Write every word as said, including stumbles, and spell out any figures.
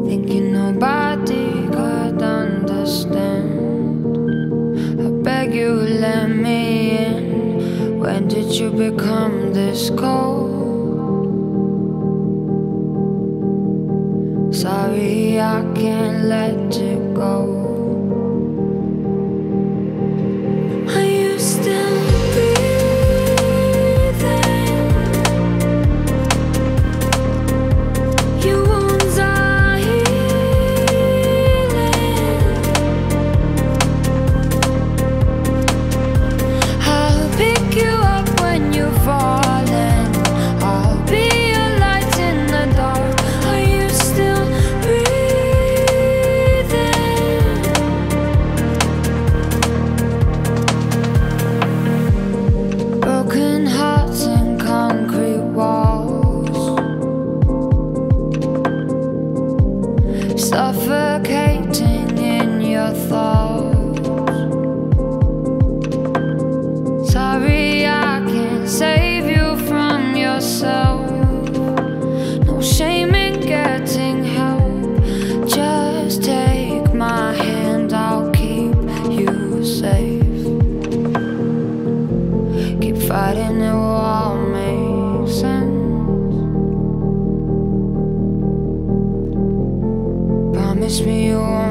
thinking nobody could understand. I beg you, let me in. When did you become this cold? Sorry, I can't let you go. Are you still breathing? Your wounds are healing. I'll pick you up when you're falling. I'll be your light in the dark. Are you still broken hearts and concrete walls, suffocating in your thoughts. Sorry, I can't save you from yourself. No shame in getting help. Just take my hand, I'll keep you safe. Keep fighting, it will all make sense. Promise me you won't